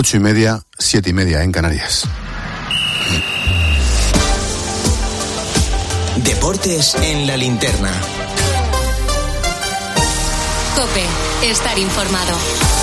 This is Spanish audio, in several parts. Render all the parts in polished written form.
8:30, 7:30 en Canarias. Deportes en la linterna. COPE, estar informado.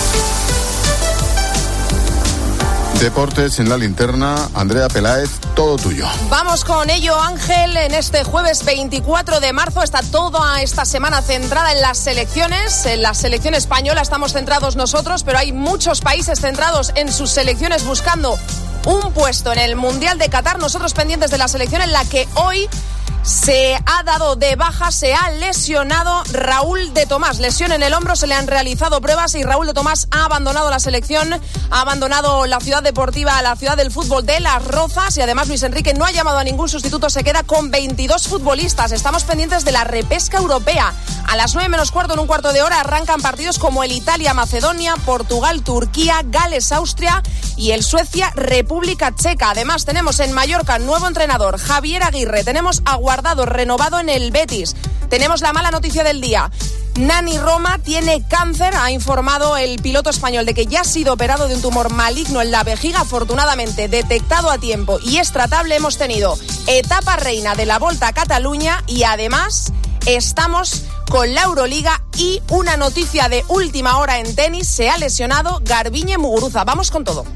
Deportes en la linterna, Andrea Peláez, todo tuyo. Vamos con ello, Ángel. En este jueves 24 de marzo está toda esta semana centrada en las selecciones. En la selección española estamos centrados nosotros, pero hay muchos países centrados en sus selecciones buscando un puesto en el Mundial de Qatar. Nosotros pendientes de la selección en la que hoy se ha dado de baja, se ha lesionado Raúl de Tomás. Lesión en el hombro, se le han realizado pruebas y Raúl de Tomás ha abandonado la selección, ha abandonado la ciudad deportiva, la ciudad del fútbol de Las Rozas, y además Luis Enrique no ha llamado a ningún sustituto, se queda con 22 futbolistas. Estamos pendientes de la repesca europea. A las 9 menos cuarto, en un cuarto de hora, arrancan partidos como el Italia-Macedonia, Portugal-Turquía, Gales-Austria y el Suecia-República Checa. Además tenemos en Mallorca nuevo entrenador, Javier Aguirre. Tenemos a Guardado renovado en el Betis. Tenemos la mala noticia del día. Nani Roma tiene cáncer. Ha informado el piloto español de que ya ha sido operado de un tumor maligno en la vejiga, afortunadamente detectado a tiempo y es tratable. Hemos tenido etapa reina de la Volta a Cataluña y además estamos con la Euroliga y una noticia de última hora en tenis. Se ha lesionado Garbiñe Muguruza. Vamos con todo.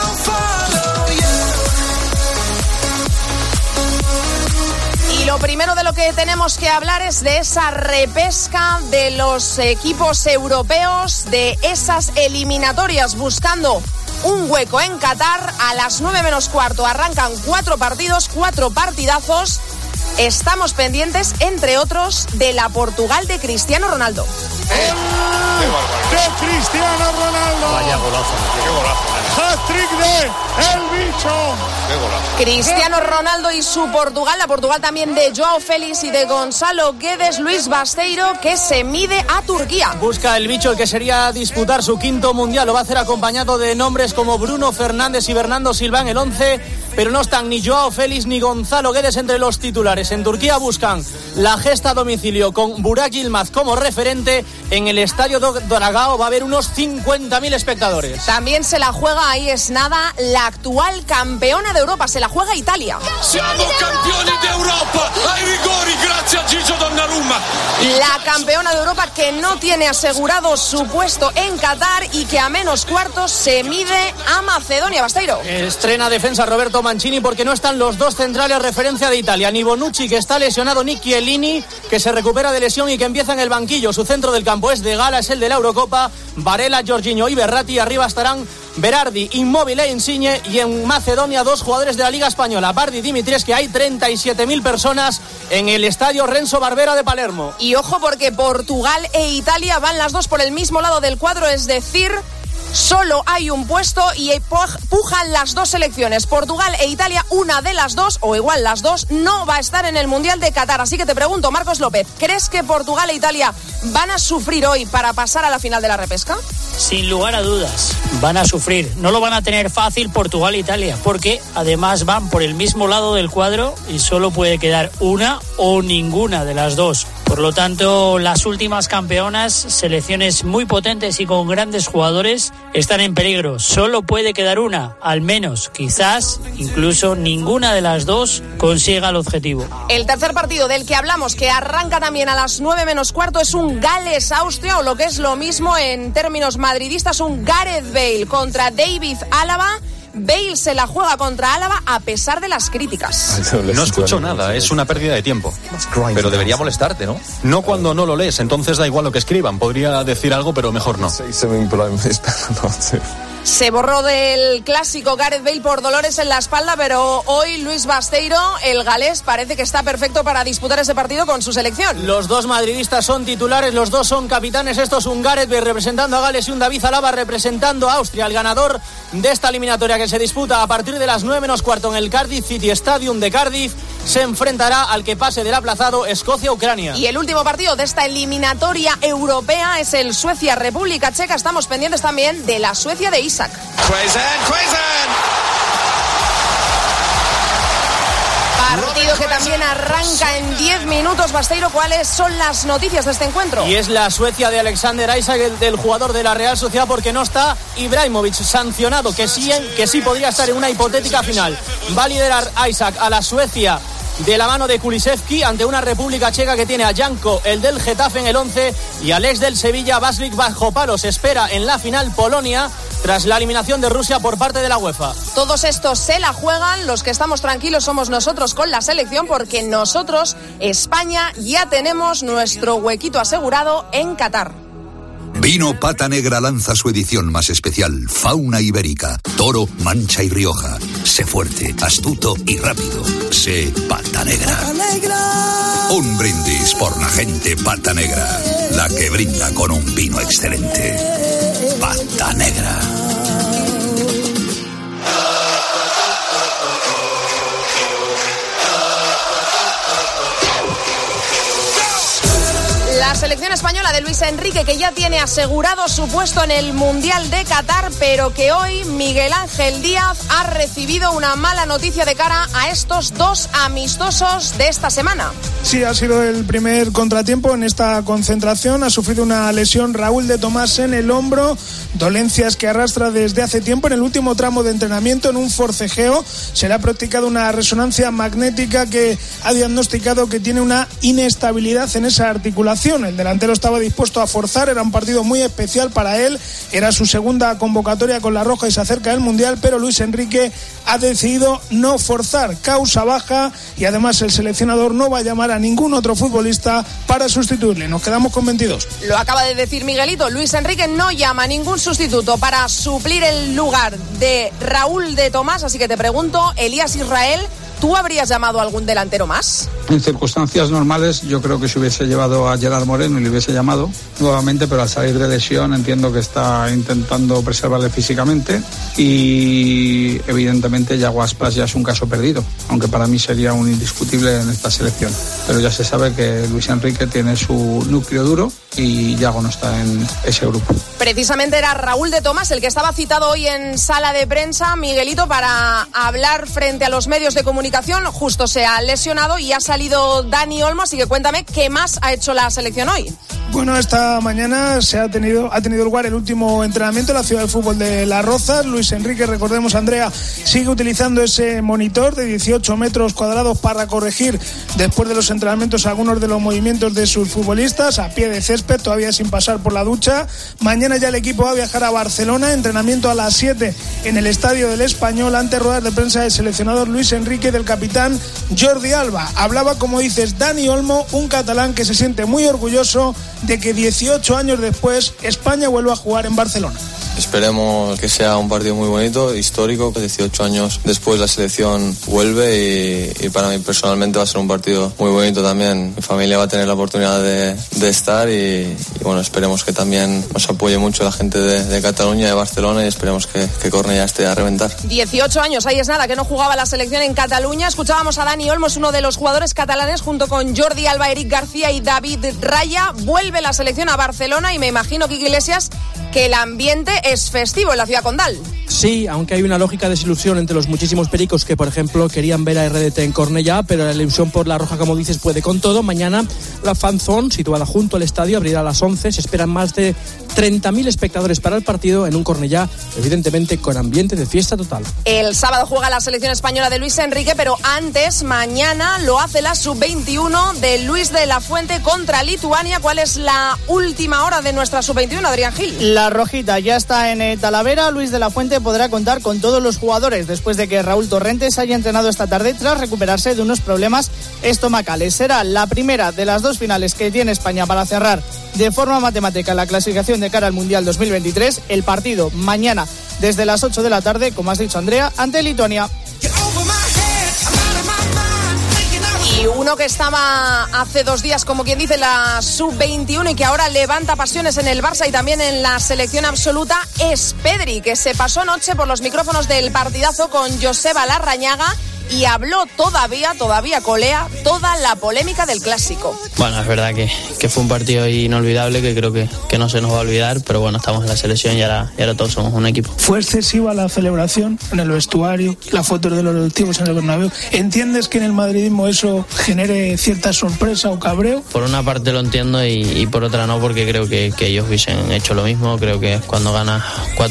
Y lo primero de lo que tenemos que hablar es de esa repesca de los equipos europeos, de esas eliminatorias buscando un hueco en Qatar. A las 9 menos cuarto arrancan 4 partidos, 4 partidazos. Estamos pendientes, entre otros, de la Portugal de Cristiano Ronaldo. ¡De Cristiano Ronaldo! Vaya golazo, qué golazo. ¡Hat-trick de El Bicho! ¡Qué golazo! Cristiano Ronaldo y su Portugal, la Portugal también de Joao Félix y de Gonzalo Guedes. Luis Basteiro, que se mide a Turquía. Busca el Bicho el que sería disputar su quinto mundial. Lo va a hacer acompañado de nombres como Bruno Fernández y Bernardo Silva en el 11, pero no están ni Joao Félix ni Gonzalo Guedes entre los titulares. En Turquía buscan la gesta a domicilio con Burak Yilmaz como referente. En el estadio Dragao va a haber unos 50.000 espectadores. También se la juega, ahí es nada, la actual campeona de Europa. Se la juega Italia. ¡Siamo campeones de Europa! ¡Hay rigori! ¡Gracias a Gigi Donnarumma! La campeona de Europa que no tiene asegurado su puesto en Qatar y que a menos cuartos se mide a Macedonia. Basteiro. Estrena defensa Roberto Mancini porque no están los dos centrales referencia de Italia. Ni Bonucci, que está lesionado, ni Chiellini, que se recupera de lesión y que empieza en el banquillo. Su centro del campo es de gala, es el de la Eurocopa. Varela, Jorginho y Berratti. Arriba estarán Berardi, Immobile e Insigne. Y en Macedonia, 2 jugadores de la Liga Española, Bardi y Dimitris, que hay 37.000 personas en el estadio Renzo Barbera de Palermo. Y ojo, porque Portugal e Italia van las dos por el mismo lado del cuadro, es decir, solo hay un puesto y pujan las dos selecciones. Portugal e Italia, una de las dos, o igual las dos, no va a estar en el Mundial de Qatar. Así que te pregunto, Marcos López, ¿crees que Portugal e Italia van a sufrir hoy para pasar a la final de la repesca? Sin lugar a dudas, van a sufrir. No lo van a tener fácil Portugal e Italia, porque además van por el mismo lado del cuadro y solo puede quedar una o ninguna de las dos. Por lo tanto, las últimas campeonas, selecciones muy potentes y con grandes jugadores, están en peligro. Solo puede quedar una, al menos, quizás, incluso ninguna de las dos consiga el objetivo. El tercer partido del que hablamos, que arranca también a las 9 menos cuarto, es un Gales-Austria, o lo que es lo mismo en términos madridistas, un Gareth Bale contra David Álava. Bale se la juega contra Álava a pesar de las críticas. No escucho nada, es una pérdida de tiempo. Pero debería molestarte, ¿no? No cuando no lo lees, entonces da igual lo que escriban. Podría decir algo, pero mejor no. Se borró del clásico Gareth Bale por dolores en la espalda, pero hoy Luis Basteiro, el galés, parece que está perfecto para disputar ese partido con su selección. Los dos madridistas son titulares, los dos son capitanes. Esto es un Gareth Bale representando a Gales y un David Alaba representando a Austria. El ganador de esta eliminatoria, que se disputa a partir de las 9 menos cuarto en el Cardiff City Stadium de Cardiff, se enfrentará al que pase del aplazado Escocia-Ucrania. Y el último partido de esta eliminatoria europea es el Suecia-República Checa. Estamos pendientes también de la Suecia de Isak. Partido que también arranca en 10 minutos. Basteiro, ¿cuáles son las noticias de este encuentro? Y es la Suecia de Alexander Isak, del jugador de la Real Sociedad, porque no está Ibrahimovic, sancionado, que sí podría estar en una hipotética final. Va a liderar Isak a la Suecia de la mano de Kulusevski ante una República Checa que tiene a Janko, el del Getafe, en el 11 y al ex del Sevilla, Vaslik, bajo palos. Espera en la final Polonia tras la eliminación de Rusia por parte de la UEFA. Todos estos se la juegan. Los que estamos tranquilos somos nosotros con la selección, porque nosotros, España, ya tenemos nuestro huequito asegurado en Qatar. Vino Pata Negra lanza su edición más especial, Fauna Ibérica, Toro, Mancha y Rioja. Sé fuerte, astuto y rápido. Sé Pata Negra. Un brindis por la gente Pata Negra, la que brinda con un vino excelente. Pata Negra. La selección española de Luis Enrique, que ya tiene asegurado su puesto en el Mundial de Qatar, pero que hoy Miguel Ángel Díaz ha recibido una mala noticia de cara a estos dos amistosos de esta semana. Sí, ha sido el primer contratiempo en esta concentración. Ha sufrido una lesión Raúl de Tomás en el hombro, dolencias que arrastra desde hace tiempo. En el último tramo de entrenamiento, en un forcejeo, se le ha practicado una resonancia magnética que ha diagnosticado que tiene una inestabilidad en esa articulación. El delantero estaba dispuesto a forzar, era un partido muy especial para él, era su segunda convocatoria con la Roja y se acerca del Mundial, pero Luis Enrique ha decidido no forzar, causa baja, y además el seleccionador no va a llamar a ningún otro futbolista para sustituirle. Nos quedamos con 22. Lo acaba de decir Miguelito, Luis Enrique no llama a ningún sustituto para suplir el lugar de Raúl de Tomás, así que te pregunto, Elías Israel, ¿tú habrías llamado a algún delantero más? En circunstancias normales yo creo que si hubiese llevado a Gerard Moreno y le hubiese llamado nuevamente, pero al salir de lesión entiendo que está intentando preservarle físicamente y evidentemente Yago Aspas ya es un caso perdido, aunque para mí sería un indiscutible en esta selección. Pero ya se sabe que Luis Enrique tiene su núcleo duro y Yago no está en ese grupo. Precisamente era Raúl de Tomás el que estaba citado hoy en sala de prensa, Miguelito, para hablar frente a los medios de comunicación. Justo se ha lesionado y ha salido Dani Olmo, así que cuéntame qué más ha hecho la selección hoy. Bueno, esta mañana ha tenido lugar el último entrenamiento en la Ciudad del Fútbol de Las Rozas. Luis Enrique, recordemos, Andrea, sigue utilizando ese monitor de 18 metros cuadrados para corregir después de los entrenamientos algunos de los movimientos de sus futbolistas a pie de césped, todavía sin pasar por la ducha. Mañana ya el equipo va a viajar a Barcelona, entrenamiento a las 7 en el Estadio del Español, ante ruedas de prensa del seleccionador Luis Enrique, del capitán Jordi Alba. Hablaba, como dices, Dani Olmo, un catalán que se siente muy orgulloso de que 18 años después España vuelva a jugar en Barcelona. Esperemos que sea un partido muy bonito, histórico. 18 años después la selección vuelve y para mí personalmente va a ser un partido muy bonito también. Mi familia va a tener la oportunidad de estar y bueno, esperemos que también nos apoye mucho la gente de Cataluña, de Barcelona, y esperemos que Cornellà esté a reventar. 18 años, ahí es nada, que no jugaba la selección en Cataluña. Escuchábamos a Dani Olmo, uno de los jugadores catalanes, junto con Jordi Alba, Eric García y David Raya. Vuelve la selección a Barcelona y me imagino, Quique Iglesias, que el ambiente es festivo en la ciudad condal. Sí, aunque hay una lógica desilusión entre los muchísimos pericos que, por ejemplo, querían ver a RDT en Cornellà, pero la ilusión por la Roja, como dices, puede con todo. Mañana la Fan Zone, situada junto al estadio, abrirá a las 11. Se esperan más de 30.000 espectadores para el partido en un Cornellà, evidentemente con ambiente de fiesta total. El sábado juega la selección española de Luis Enrique, pero antes, mañana, lo hace la sub-21 de Luis de la Fuente contra Lituania. ¿Cuál es la última hora de nuestra sub-21, Adrián Gil? La rojita ya está en Talavera. Luis de la Fuente podrá contar con todos los jugadores después de que Raúl Torrentes haya entrenado esta tarde tras recuperarse de unos problemas estomacales. Será la primera de las dos finales que tiene España para cerrar de forma matemática la clasificación de cara al Mundial 2023. El partido mañana desde las 8 de la tarde, como has dicho, Andrea, ante Lituania. Y uno que estaba hace 2 días, como quien dice, la sub-21 y que ahora levanta pasiones en el Barça y también en la selección absoluta es Pedri, que se pasó anoche por los micrófonos del partidazo con Joseba Larrañaga y habló todavía colea toda la polémica del Clásico. Bueno, es verdad que fue un partido inolvidable, que creo que no se nos va a olvidar, pero bueno, estamos en la selección y ahora todos somos un equipo. Fue excesiva la celebración en el vestuario, las fotos de los directivos en el Bernabéu. ¿Entiendes que en el madridismo eso genere cierta sorpresa o cabreo? Por una parte lo entiendo y por otra no, porque creo que ellos hubiesen hecho lo mismo. Creo que cuando ganas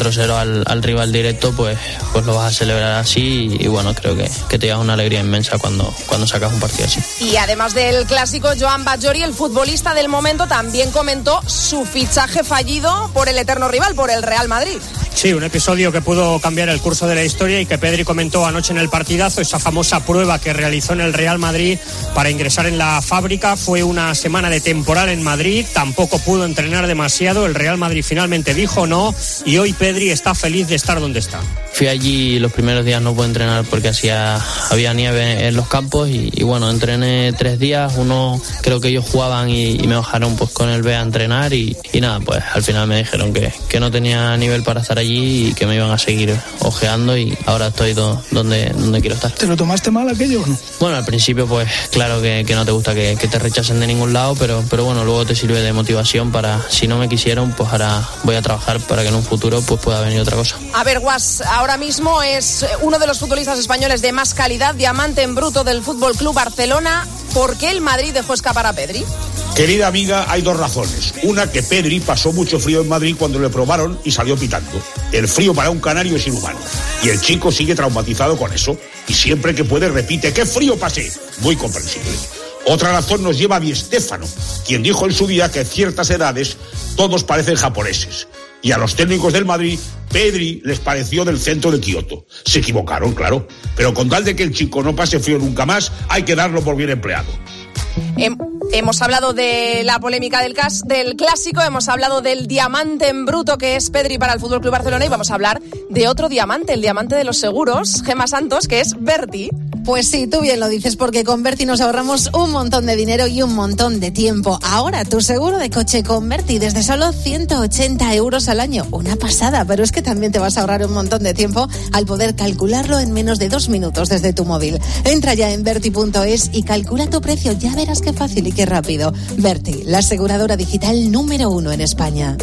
4-0 al rival directo, pues lo vas a celebrar así y bueno, creo que te llevas una alegría inmensa cuando sacas un partido así. Y además del Clásico, Joan Batllori, el futbolista del momento, también comentó su fichaje fallido por el eterno rival, por el Real Madrid. Sí, un episodio que pudo cambiar el curso de la historia y que Pedri comentó anoche en el partidazo, esa famosa prueba que realizó en el Real Madrid para ingresar en la fábrica. Fue una semana de temporal en Madrid, tampoco pudo entrenar demasiado, el Real Madrid finalmente dijo no y hoy Pedri está feliz de estar donde está. Fui allí los primeros días, no pude entrenar porque había nieve en los campos y bueno, entrené 3 días, uno creo que ellos jugaban y me bajaron pues con el B a entrenar y nada, pues al final me dijeron que no tenía nivel para estar allí y que me iban a seguir ojeando y ahora estoy donde quiero estar. ¿Te lo tomaste mal aquello o no? Bueno, al principio pues claro que no te gusta que te rechacen de ningún lado, pero bueno, luego te sirve de motivación para, si no me quisieron, pues ahora voy a trabajar para que en un futuro pues pueda venir otra cosa. A ver, Guas, ahora mismo es uno de los futbolistas españoles de más calidad, diamante en bruto del Fútbol Club Barcelona. ¿Por qué el Madrid dejó escapar a Pedri? Querida amiga, hay 2 razones. Una, que Pedri pasó mucho frío en Madrid cuando le probaron y salió pitando. El frío para un canario es inhumano. Y el chico sigue traumatizado con eso. Y siempre que puede repite, ¡qué frío pasé! Muy comprensible. Otra razón nos lleva a Di Stéfano, quien dijo en su día que a ciertas edades todos parecen japoneses. Y a los técnicos del Madrid, Pedri les pareció del centro de Kioto. Se equivocaron, claro. Pero con tal de que el chico no pase frío nunca más, hay que darlo por bien empleado. Hemos hablado de la polémica del Clásico, hemos hablado del diamante en bruto que es Pedri para el FC Barcelona y vamos a hablar de otro diamante, el diamante de los seguros, Gemma Santos, que es Berti. Pues sí, tú bien lo dices, porque con Berti nos ahorramos un montón de dinero y un montón de tiempo. Ahora, tu seguro de coche con Berti desde solo 180 euros al año. Una pasada, pero es que también te vas a ahorrar un montón de tiempo al poder calcularlo en menos de 2 minutos desde tu móvil. Entra ya en Berti.es y calcula tu precio. Ya verás qué fácil y qué rápido. Berti, la aseguradora digital número 1 en España.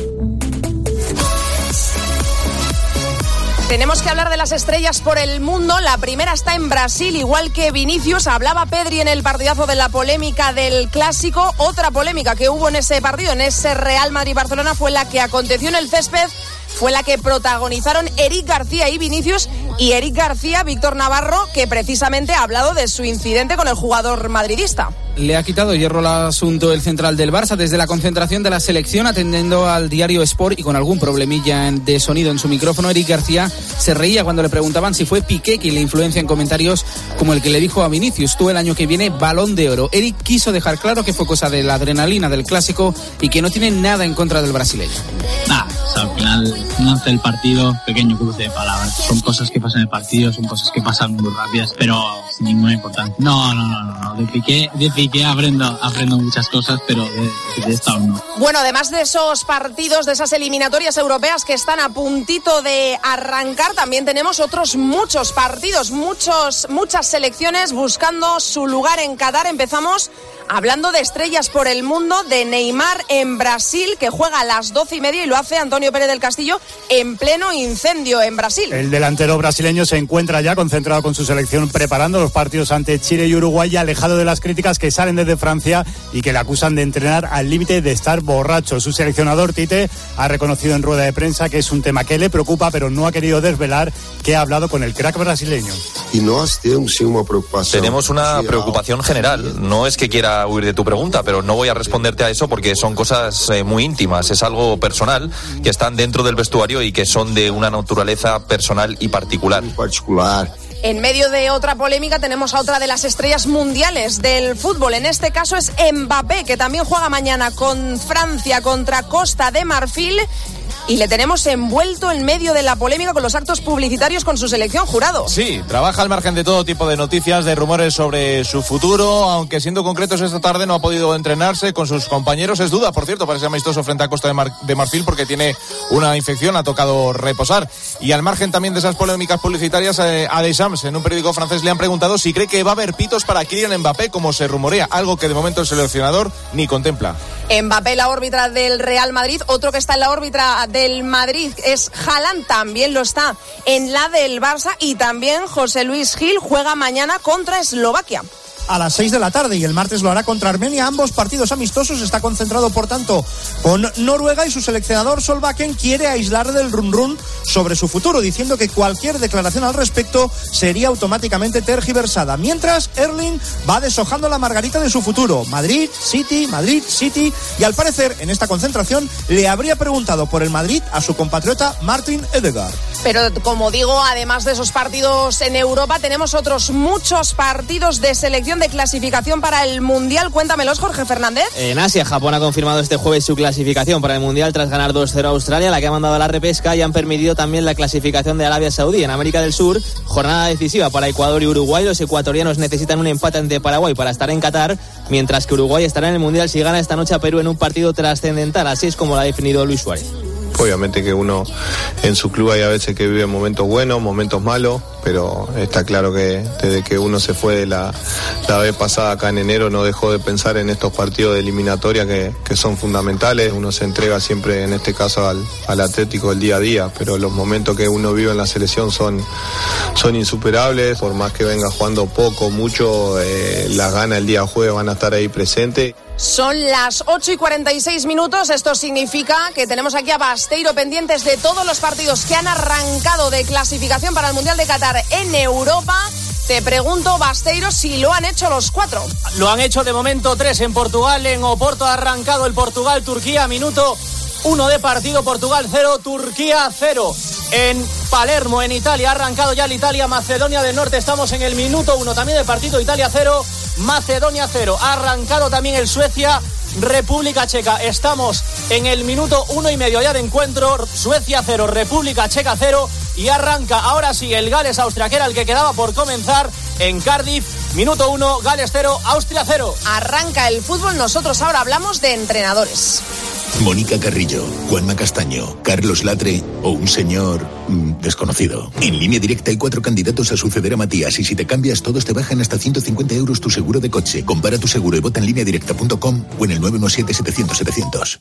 Tenemos que hablar de las estrellas por el mundo. La primera está en Brasil, igual que Vinicius. Hablaba Pedri en el partidazo de la polémica del Clásico. Otra polémica que hubo en ese partido, en ese Real Madrid-Barcelona, fue la que aconteció en el césped. Fue la que protagonizaron Eric García y Vinicius. Y Eric García, Víctor Navarro, que precisamente ha hablado de su incidente con el jugador madridista. Le ha quitado hierro al asunto el central del Barça desde la concentración de la selección, atendiendo al diario Sport y con algún problemilla de sonido en su micrófono. Eric García se reía cuando le preguntaban si fue Piqué quien le influencia en comentarios como el que le dijo a Vinicius: tú el año que viene Balón de Oro. Eric quiso dejar claro que fue cosa de la adrenalina del Clásico y que no tiene nada en contra del brasileño. Al final, antes del partido, pequeño cruce de palabras. Son cosas que pasan en el partido, son cosas que pasan muy rápidas, pero sin ninguna importancia. No. De Piqué aprendo muchas cosas, pero de esta no. Bueno, además de esos partidos, de esas eliminatorias europeas que están a puntito de arrancar, también tenemos otros muchos partidos, muchas selecciones buscando su lugar en Qatar. Empezamos hablando de estrellas por el mundo, de Neymar en Brasil, que juega a las 12:30 y lo hace Antonio Pérez del Castillo en pleno incendio en Brasil. El delantero brasileño se encuentra ya concentrado con su selección preparando los partidos ante Chile y Uruguay, alejado de las críticas que salen desde Francia y que le acusan de entrenar al límite de estar borracho. Su seleccionador Tite ha reconocido en rueda de prensa que es un tema que le preocupa, pero no ha querido desvelar que ha hablado con el crack brasileño. Y tenemos una preocupación general. No es que quiera huir de tu pregunta, pero no voy a responderte a eso porque son cosas muy íntimas, es algo personal, que están dentro del vestuario y que son de una naturaleza personal y particular. En medio de otra polémica tenemos a otra de las estrellas mundiales del fútbol. En este caso es Mbappé, que también juega mañana con Francia contra Costa de Marfil. y le tenemos envuelto en medio de la polémica con los actos publicitarios con su selección, Jurado. Sí, trabaja al margen de todo tipo de noticias, de rumores sobre su futuro, aunque siendo concretos esta tarde no ha podido entrenarse con sus compañeros. Es duda, por cierto, para ese amistoso frente a Costa de Marfil porque tiene una infección, ha tocado reposar. Y al margen también de esas polémicas publicitarias, a Deschamps, en un periódico francés, le han preguntado si cree que va a haber pitos para Kylian Mbappé, como se rumorea, algo que de momento el seleccionador ni contempla. Mbappé, la órbita del Real Madrid. Otro que está en la órbita del Madrid es Haaland, también lo está en la del Barça. Y también José Luis Gil juega mañana contra Eslovaquia a las 6 de la tarde y el martes lo hará contra Armenia. Ambos partidos amistosos. Está concentrado, por tanto, con Noruega, y su seleccionador Solbakken quiere aislar del run sobre su futuro, diciendo que cualquier declaración al respecto sería automáticamente tergiversada. Mientras, Erling va deshojando la margarita de su futuro. Madrid, City, y al parecer en esta concentración le habría preguntado por el Madrid a su compatriota Martin Ødegaard. Pero como digo, además de esos partidos en Europa, tenemos otros muchos partidos de selección de clasificación para el Mundial. Cuéntamelos, Jorge Fernández. En Asia, Japón ha confirmado este jueves su clasificación para el Mundial tras ganar 2-0 a Australia, la que ha mandado a la repesca, y han permitido también la clasificación de Arabia Saudí. En América del Sur, jornada decisiva para Ecuador y Uruguay. Los ecuatorianos necesitan un empate ante Paraguay para estar en Qatar, mientras que Uruguay estará en el Mundial si gana esta noche a Perú en un partido trascendental. Así es como lo ha definido Luis Suárez. Obviamente que uno en su club hay a veces que vive momentos buenos, momentos malos, pero está claro que desde que uno se fue la vez pasada acá en enero no dejó de pensar en estos partidos de eliminatoria que son fundamentales. Uno se entrega siempre, en este caso, al Atlético el día a día, pero los momentos que uno vive en la selección son insuperables. Por más que venga jugando poco, mucho, las ganas el día jueves van a estar ahí presentes. Son las 8:46. Esto significa que tenemos aquí a Basteiro pendientes de todos los partidos que han arrancado de clasificación para el Mundial de Qatar en Europa. Te pregunto, Basteiro, si lo han hecho los 4. Lo han hecho de momento 3 en Portugal. En Oporto ha arrancado el Portugal-Turquía, minuto 1 de partido. Portugal 0, Turquía 0. En Palermo, en Italia, ha arrancado ya el Italia-Macedonia del Norte. Estamos en el minuto 1 también de partido. Italia 0, Macedonia 0. Ha arrancado también el Suecia-República Checa. Estamos en el minuto 1,5 ya de encuentro. Suecia 0, República Checa 0. Y arranca ahora sí el Gales-Austria, que era el que quedaba por comenzar en Cardiff. Minuto 1, Gales 0, Austria 0. Arranca el fútbol. Nosotros ahora hablamos de entrenadores. Mónica Carrillo, Juanma Castaño, Carlos Latre o un señor desconocido. En Línea Directa hay 4 candidatos a suceder a Matías, y si te cambias todos te bajan hasta 150 euros tu seguro de coche. Compara tu seguro y vota en lineadirecta.com o en el 917-700-700.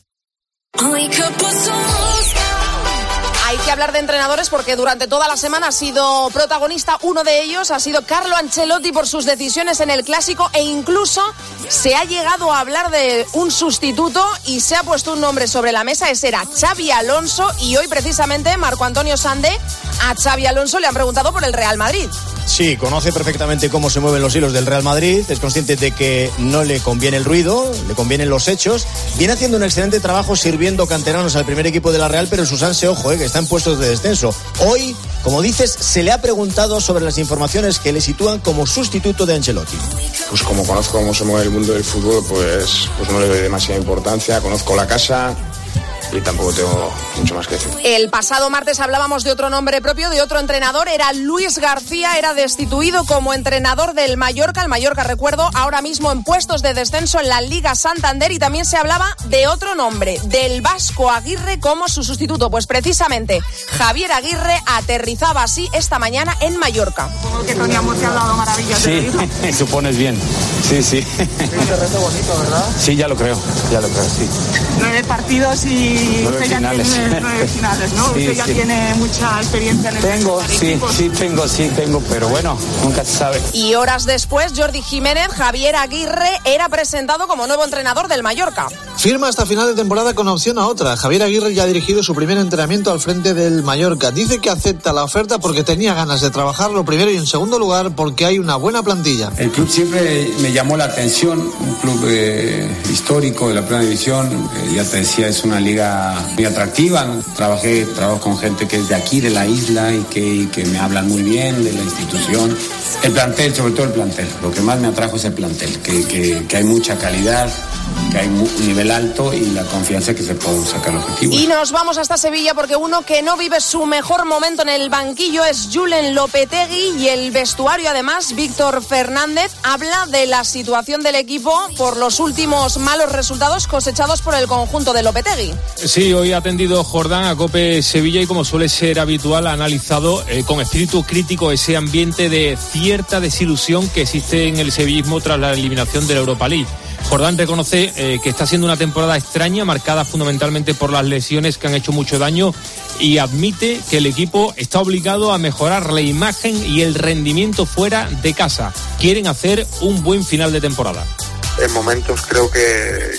Hay que hablar de entrenadores porque durante toda la semana ha sido protagonista. Uno de ellos ha sido Carlo Ancelotti por sus decisiones en el Clásico, e incluso se ha llegado a hablar de un sustituto y se ha puesto un nombre sobre la mesa. Ese era Xabi Alonso, y hoy precisamente Marco Antonio Sande a Xabi Alonso le han preguntado por el Real Madrid. Sí, conoce perfectamente cómo se mueven los hilos del Real Madrid, es consciente de que no le conviene el ruido, le convienen los hechos. Viene haciendo un excelente trabajo sirviendo canteranos al primer equipo de la Real, pero sus anse, ojo, que está en puestos de descenso. Hoy, como dices, se le ha preguntado sobre las informaciones que le sitúan como sustituto de Ancelotti. Pues como conozco cómo se mueve el mundo del fútbol, pues no le doy demasiada importancia, conozco la casa y tampoco tengo mucho más que decir. El pasado martes hablábamos de otro nombre propio, de otro entrenador. Era Luis García, era destituido como entrenador del Mallorca. El Mallorca, recuerdo, ahora mismo en puestos de descenso en la Liga Santander. Y también se hablaba de otro nombre, del Vasco Aguirre como su sustituto. Pues precisamente Javier Aguirre aterrizaba así esta mañana en Mallorca. Supongo que Tony Amor te ha hablado maravillas. Sí, supones bien. Sí. Es un reto bonito, ¿verdad? Sí, ya lo creo, sí. 9 partidos y 9 usted finales. Ya tiene 9 finales, ¿no? Sí, usted ya tiene mucha experiencia en el tengo, pero bueno, nunca se sabe. Y horas después, Jordi Jiménez, Javier Aguirre, era presentado como nuevo entrenador del Mallorca. Firma hasta final de temporada con opción a otra. Javier Aguirre ya ha dirigido su primer entrenamiento al frente del Mallorca. Dice que acepta la oferta porque tenía ganas de trabajarlo primero, y en segundo lugar porque hay una buena plantilla. El club siempre me llamó la atención, un club histórico de la primera división. Ya te decía, es una liga manera muy atractiva. Trabajo con gente que es de aquí, de la isla, y que me hablan muy bien de la institución. El plantel, sobre todo el plantel. Lo que más me atrajo es el plantel, que hay mucha calidad, que hay un nivel alto y la confianza que se pueden sacar los objetivos. Y nos vamos hasta Sevilla porque uno que no vive su mejor momento en el banquillo es Julen Lopetegui, y el vestuario, además, Víctor Fernández, habla de la situación del equipo por los últimos malos resultados cosechados por el conjunto de Lopetegui. Sí, hoy ha atendido Jordán a COPE Sevilla y, como suele ser habitual, ha analizado con espíritu crítico ese ambiente de cierta desilusión que existe en el sevillismo tras la eliminación de la Europa League. Jordán reconoce que está siendo una temporada extraña, marcada fundamentalmente por las lesiones que han hecho mucho daño, y admite que el equipo está obligado a mejorar la imagen y el rendimiento fuera de casa. Quieren hacer un buen final de temporada. En momentos creo que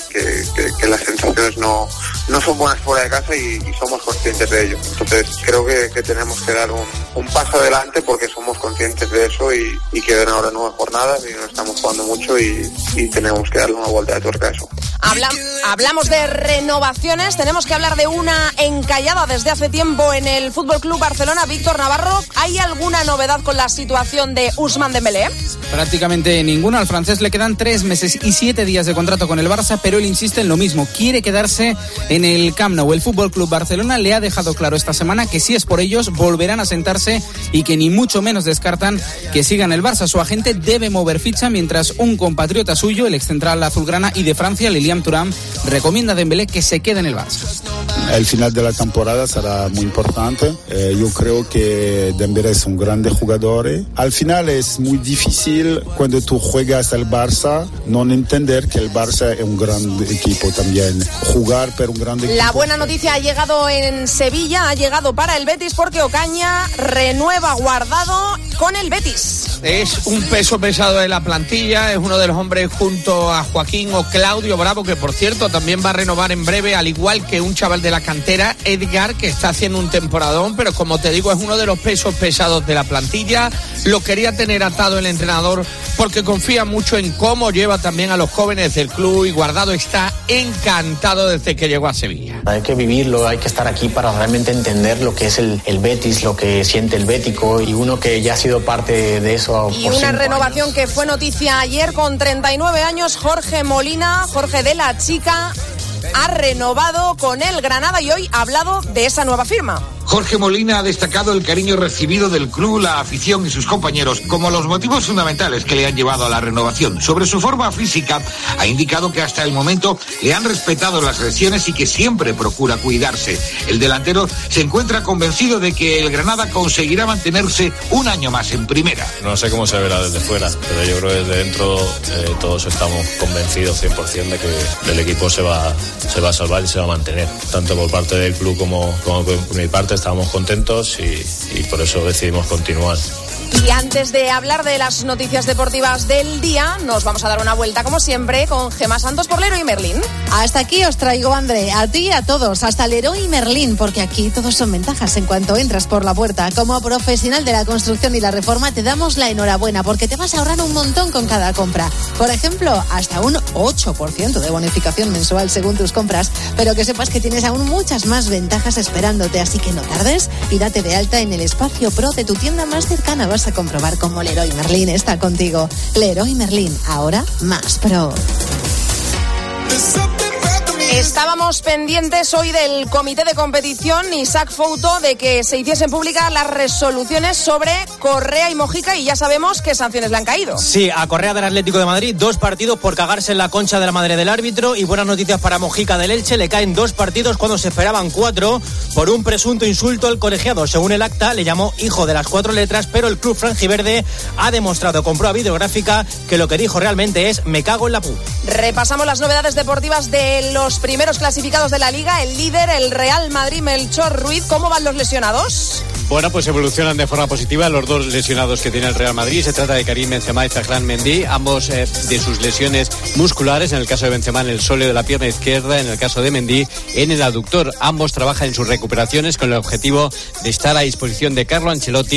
las sensaciones no son buenas fuera de casa y somos conscientes de ello. Entonces creo que tenemos que dar un paso adelante porque somos conscientes de eso y quedan ahora 9 jornadas y nos estamos jugando mucho y tenemos que darle una vuelta de tuerca a eso. Hablamos de renovaciones, tenemos que hablar de una encallada desde hace tiempo en el Fútbol Club Barcelona. Víctor Navarro, ¿hay alguna novedad con la situación de Ousmane Dembélé? Prácticamente ninguna. Al francés le quedan 3 meses y 7 días de contrato con el Barça, pero él insiste en lo mismo, quiere quedarse en el Camp Nou. El Fútbol Club Barcelona le ha dejado claro esta semana que si es por ellos volverán a sentarse y que ni mucho menos descartan que sigan el Barça. Su agente debe mover ficha, mientras un compatriota suyo, el excentral azulgrana y de Francia, Lilian Thuram, recomienda a Dembélé que se quede en el Barça. El final de la temporada será muy importante. Yo creo que Dembélé es un grande jugador. Al final es muy difícil cuando tú juegas al Barça no entender que el Barça es un gran equipo también. Jugar por un gran equipo. La buena noticia ha llegado en Sevilla, ha llegado para el Betis porque Ocaña renueva Guardado con el Betis. Es un peso pesado de la plantilla, es uno de los hombres junto a Joaquín o Claudio Bravo, que por cierto también va a renovar en breve, al igual que un chaval de la cantera, Edgar, que está haciendo un temporadón, pero como te digo, es uno de los pesos pesados de la plantilla. Lo quería tener atado el entrenador porque confía mucho en cómo lleva también a los jóvenes del club, y Guardado está encantado desde que llegó a Sevilla. Hay que vivirlo, hay que estar aquí para realmente entender lo que es el Betis, lo que siente el bético, y uno que ya ha sido parte de eso. Y una renovación años que fue noticia ayer con 39 años, Jorge Molina, Jorge de la Chica, ha renovado con el Granada y hoy ha hablado de esa nueva firma. Jorge Molina ha destacado el cariño recibido del club, la afición y sus compañeros como los motivos fundamentales que le han llevado a la renovación. Sobre su forma física, ha indicado que hasta el momento le han respetado las lesiones y que siempre procura cuidarse. El delantero se encuentra convencido de que el Granada conseguirá mantenerse un año más en primera. No sé cómo se verá desde fuera, pero yo creo que desde dentro todos estamos convencidos 100% de que el equipo se va a salvar y se va a mantener. Tanto por parte del club como por mi parte estábamos contentos y por eso decidimos continuar. Y antes de hablar de las noticias deportivas del día, nos vamos a dar una vuelta, como siempre, con Gemma Santos por Leroy Merlin. Hasta aquí os traigo, André, a ti y a todos, hasta Leroy Merlin, porque aquí todos son ventajas en cuanto entras por la puerta. Como profesional de la construcción y la reforma, te damos la enhorabuena, porque te vas a ahorrar un montón con cada compra. Por ejemplo, hasta un 8% de bonificación mensual según tus compras, pero que sepas que tienes aún muchas más ventajas esperándote, así que no tardes y date de alta en el espacio pro de tu tienda más cercana. Vas a comprobar cómo Leroy Merlin está contigo. Leroy Merlin, ahora más pro. Estábamos pendientes hoy del comité de competición, Isaac Fouto, de que se hiciesen públicas las resoluciones sobre Correa y Mojica, y ya sabemos qué sanciones le han caído. Sí, a Correa del Atlético de Madrid 2 partidos por cagarse en la concha de la madre del árbitro, y buenas noticias para Mojica del Elche, le caen 2 partidos cuando se esperaban 4 por un presunto insulto al colegiado. Según el acta, le llamó hijo de las 4 letras, pero el club franjiverde ha demostrado con prueba videográfica que lo que dijo realmente es me cago en la pu. Repasamos las novedades deportivas de los primeros clasificados de la Liga, el líder, el Real Madrid, Melchor Ruiz. ¿Cómo van los lesionados? Bueno, pues evolucionan de forma positiva los 2 lesionados que tiene el Real Madrid. Se trata de Karim Benzema y Ferland Mendy, ambos de sus lesiones musculares. En el caso de Benzema, en el sóleo de la pierna izquierda; en el caso de Mendy, en el aductor. Ambos trabajan en sus recuperaciones con el objetivo de estar a disposición de Carlo Ancelotti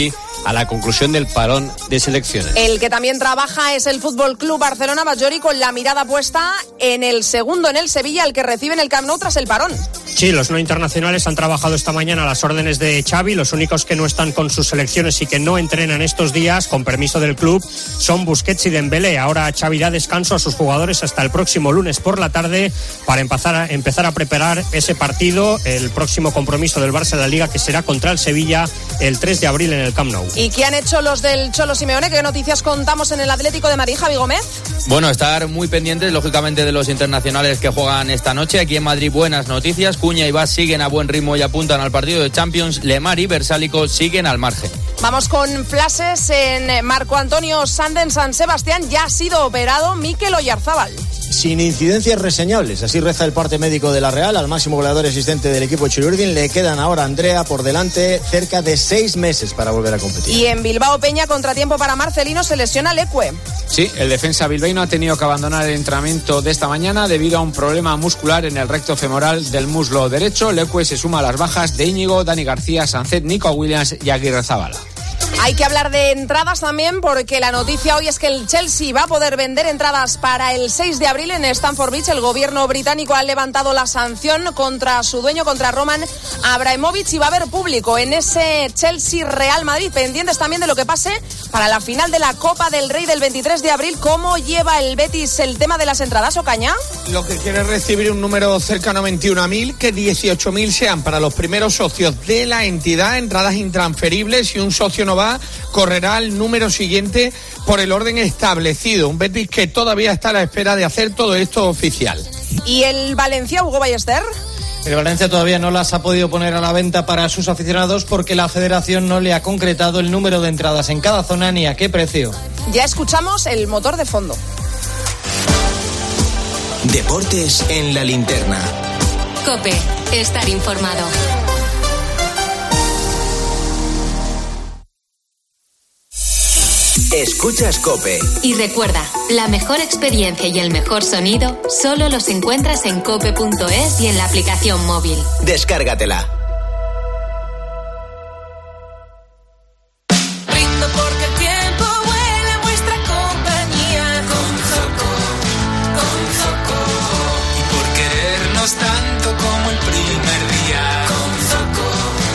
a la conclusión del parón de selecciones. El que también trabaja es el Fútbol Club Barcelona Bajori, con la mirada puesta en el segundo, en el Sevilla, el que recibe en el Camp Nou tras el parón. Sí, los no internacionales han trabajado esta mañana a las órdenes de Xavi. Los únicos que no están con sus selecciones y que no entrenan estos días, con permiso del club, son Busquets y Dembélé. Ahora Xavi da descanso a sus jugadores hasta el próximo lunes por la tarde para empezar a preparar ese partido, el próximo compromiso del Barça de la Liga, que será contra el Sevilla el 3 de abril en el Camp Nou. ¿Y qué han hecho los del Cholo Simeone? ¿Qué noticias contamos en el Atlético de Madrid, Javi Gómez? Bueno, estar muy pendientes, lógicamente, de los internacionales que juegan esta noche. Aquí en Madrid, buenas noticias. Cuña y Vaz siguen a buen ritmo y apuntan al partido de Champions. Lemar y Versálico siguen al margen. Vamos con flashes en Marco Antonio Sande en San Sebastián. Ya ha sido operado Mikel Oyarzábal. Sin incidencias reseñables, así reza el parte médico de la Real. Al máximo goleador existente del equipo Chilurdin le quedan ahora, Andrea, por delante cerca de 6 meses para volver a competir. Y en Bilbao Peña, contratiempo para Marcelino, se lesiona Leque. Sí, el defensa bilbaíno ha tenido que abandonar el entrenamiento de esta mañana debido a un problema muscular en el recto femoral del muslo derecho. Leque se suma a las bajas de Íñigo, Dani García, Sancet, Nico Williams y Aguirre Zabala. Hay que hablar de entradas también, porque la noticia hoy es que el Chelsea va a poder vender entradas para el 6 de abril en Stamford Bridge. El gobierno británico ha levantado la sanción contra su dueño, contra Roman Abramovich, y va a haber público en ese Chelsea-Real Madrid. Pendientes también de lo que pase para la final de la Copa del Rey del 23 de abril. ¿Cómo lleva el Betis el tema de las entradas, Ocaña? Lo que quiere es recibir un número cercano a 21.000, que 18.000 sean para los primeros socios de la entidad, entradas intransferibles. Si un socio no va, correrá el número siguiente por el orden establecido. Un Betis que todavía está a la espera de hacer todo esto oficial. ¿Y el Valencia, Hugo Ballester? El Valencia todavía no las ha podido poner a la venta para sus aficionados porque la federación no le ha concretado el número de entradas en cada zona ni a qué precio. Ya escuchamos el motor de fondo. Deportes en la linterna. COPE, estar informado. Escuchas COPE. Y recuerda, la mejor experiencia y el mejor sonido solo los encuentras en cope.es y en la aplicación móvil. Descárgatela. Brindo porque el tiempo huele a vuestra compañía. Con Zoco. Y por querernos tanto como el primer día. Con Zoco.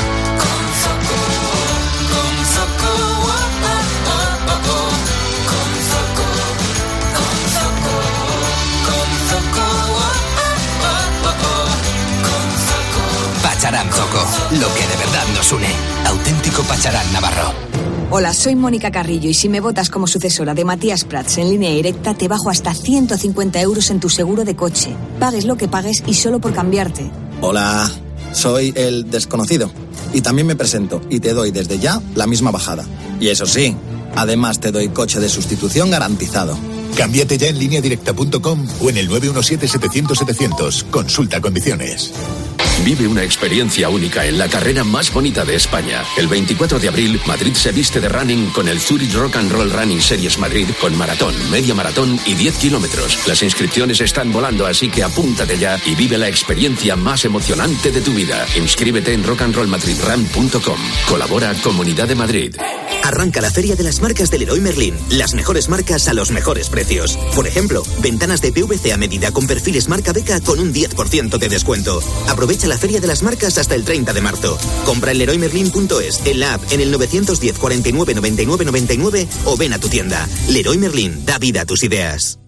Pacharán Zoco, lo que de verdad nos une. Auténtico Pacharán Navarro. Hola, soy Mónica Carrillo y si me votas como sucesora de Matías Prats en Línea Directa te bajo hasta 150 euros en tu seguro de coche. Pagues lo que pagues y solo por cambiarte. Hola, soy el desconocido y también me presento y te doy desde ya la misma bajada. Y eso sí, además te doy coche de sustitución garantizado. Cámbiate ya en lineadirecta.com o en el 917-700-700. Consulta condiciones. Vive una experiencia única en la carrera más bonita de España. El 24 de abril, Madrid se viste de running con el Zurich Rock and Roll Running Series Madrid, con maratón, media maratón y 10 kilómetros. Las inscripciones están volando, así que apúntate ya y vive la experiencia más emocionante de tu vida. Inscríbete en rockandrollmadridrun.com. Colabora Comunidad de Madrid. Arranca la Feria de las Marcas del Leroy Merlin. Las mejores marcas a los mejores precios. Por ejemplo, ventanas de PVC a medida con perfiles marca Beca con un 10% de descuento. Aprovecha la Feria de las Marcas hasta el 30 de marzo. Compra en leroymerlin.es, en la app, en el 910 49 99 99 o ven a tu tienda. Leroy Merlin, da vida a tus ideas.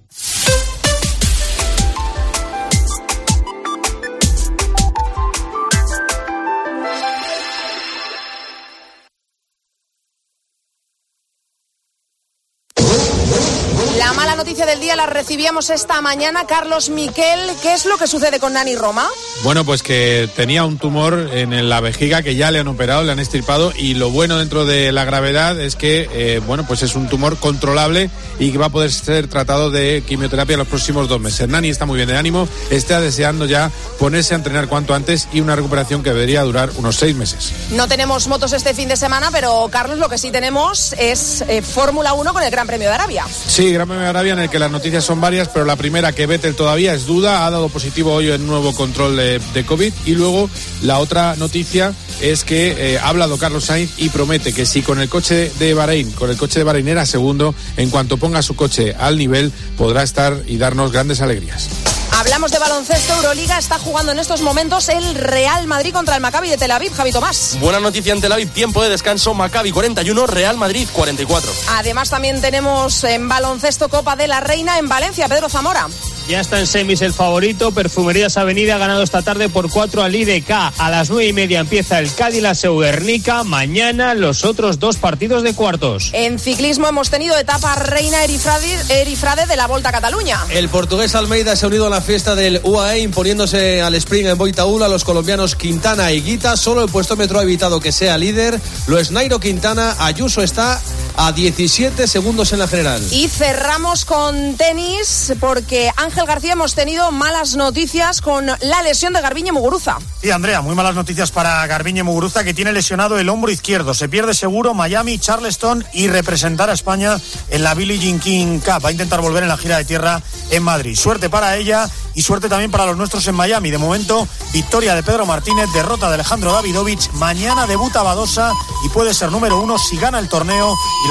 La mala noticia del día la recibíamos esta mañana. Carlos Miquel, ¿qué es lo que sucede con Dani Roma? Bueno, pues que tenía un tumor en la vejiga que ya le han operado, le han extirpado, y lo bueno dentro de la gravedad es que, pues es un tumor controlable y que va a poder ser tratado de quimioterapia en los próximos 2 meses. Dani está muy bien de ánimo, está deseando ya ponerse a entrenar cuanto antes y una recuperación que debería durar unos 6 meses. No tenemos motos este fin de semana, pero Carlos, lo que sí tenemos es Fórmula 1 con el Gran Premio de Arabia. Sí, Gran Premio de Arabia, todavía en el que las noticias son varias, pero la primera, que Vettel todavía es duda, ha dado positivo hoy en nuevo control de COVID. Y luego la otra noticia es que ha hablado Carlos Sainz y promete que si con el coche de Bahrein era segundo, en cuanto ponga su coche al nivel, podrá estar y darnos grandes alegrías. Hablamos de baloncesto. Euroliga. Está jugando en estos momentos el Real Madrid contra el Maccabi de Tel Aviv. Javi Tomás. Buena noticia en Tel Aviv. Tiempo de descanso. Maccabi 41, Real Madrid 44. Además también tenemos en baloncesto Copa de la Reina en Valencia. Pedro Zamora. Ya está en semis el favorito. Perfumerías Avenida ha ganado esta tarde por 4 al IDK. A las 9:30 empieza el Cádiz La Seu-Guernica. Mañana los otros 2 partidos de cuartos. En ciclismo hemos tenido etapa Reina Erifrade de la Volta a Cataluña. El portugués Almeida se ha unido a la fiesta del UAE imponiéndose al sprint en Boitaúl a los colombianos Quintana y Guita. Solo el puestómetro ha evitado que sea líder. Lo es Nairo Quintana. Ayuso está a 17 segundos en la general. Y cerramos con tenis porque Ángel García, hemos tenido malas noticias con la lesión de Garbiñe Muguruza. Sí, Andrea, muy malas noticias para Garbiñe Muguruza, que tiene lesionado el hombro izquierdo. Se pierde seguro Miami, Charleston y representar a España en la Billie Jean King Cup. Va a intentar volver en la gira de tierra en Madrid. Suerte para ella y suerte también para los nuestros en Miami. De momento, victoria de Pedro Martínez, derrota de Alejandro Davidovich. Mañana debuta Badosa y puede ser número 1 si gana el torneo y